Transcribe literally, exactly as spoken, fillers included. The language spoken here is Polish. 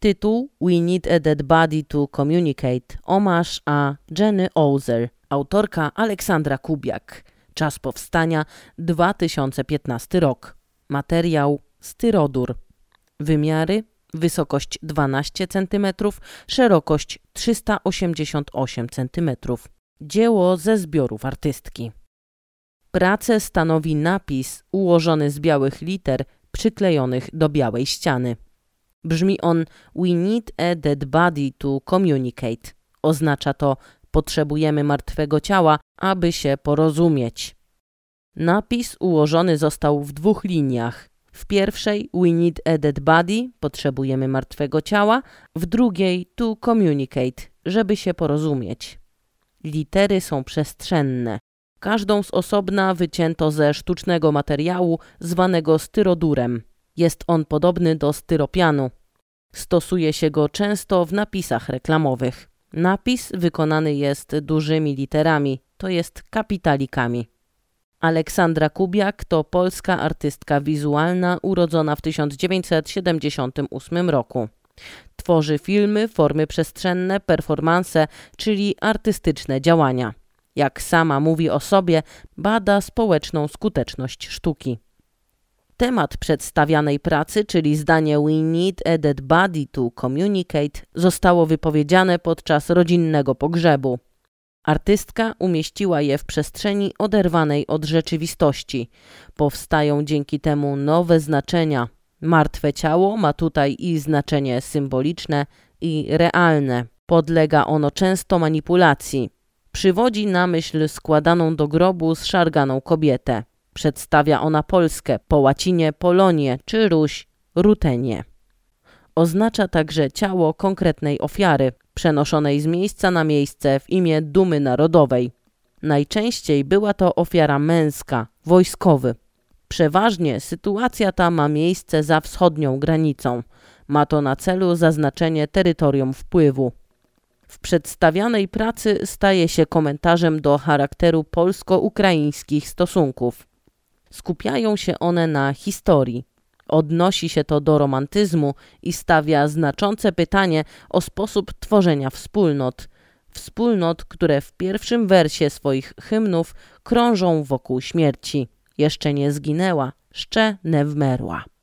Tytuł We Need a Dead Body to Communicate, omaż a Jenny Ozer, autorka Aleksandra Kubiak. Czas powstania dwa tysiące piętnasty rok. Materiał styrodur. Wymiary: wysokość dwanaście centymetrów, szerokość trzysta osiemdziesiąt osiem centymetrów. Dzieło ze zbiorów artystki. Pracę stanowi napis ułożony z białych liter przyklejonych do białej ściany. Brzmi on We need a dead body to communicate. Oznacza to potrzebujemy martwego ciała, aby się porozumieć. Napis ułożony został w dwóch liniach. W pierwszej We need a dead body, potrzebujemy martwego ciała, w drugiej to communicate, żeby się porozumieć. Litery są przestrzenne. Każdą z osobna wycięto ze sztucznego materiału zwanego styrodurem. Jest on podobny do styropianu. Stosuje się go często w napisach reklamowych. Napis wykonany jest dużymi literami, to jest kapitalikami. Aleksandra Kubiak to polska artystka wizualna urodzona w tysiąc dziewięćset siedemdziesiątym ósmym roku. Tworzy filmy, formy przestrzenne, performanse, czyli artystyczne działania. Jak sama mówi o sobie, bada społeczną skuteczność sztuki. Temat przedstawianej pracy, czyli zdanie We need a dead body to communicate, zostało wypowiedziane podczas rodzinnego pogrzebu. Artystka umieściła je w przestrzeni oderwanej od rzeczywistości. Powstają dzięki temu nowe znaczenia. Martwe ciało ma tutaj i znaczenie symboliczne, i realne. Podlega ono często manipulacji. Przywodzi na myśl składaną do grobu zszarganą kobietę. Przedstawia ona Polskę, po łacinie Polonię czy Ruś Rutenię. Oznacza także ciało konkretnej ofiary, przenoszonej z miejsca na miejsce w imię dumy narodowej. Najczęściej była to ofiara męska, wojskowy. Przeważnie sytuacja ta ma miejsce za wschodnią granicą. Ma to na celu zaznaczenie terytorium wpływu. W przedstawianej pracy staje się komentarzem do charakteru polsko-ukraińskich stosunków. Skupiają się one na historii. Odnosi się to do romantyzmu i stawia znaczące pytanie o sposób tworzenia wspólnot. Wspólnot, które w pierwszym wersie swoich hymnów krążą wokół śmierci. Jeszcze nie zginęła, jeszcze nie wmerła.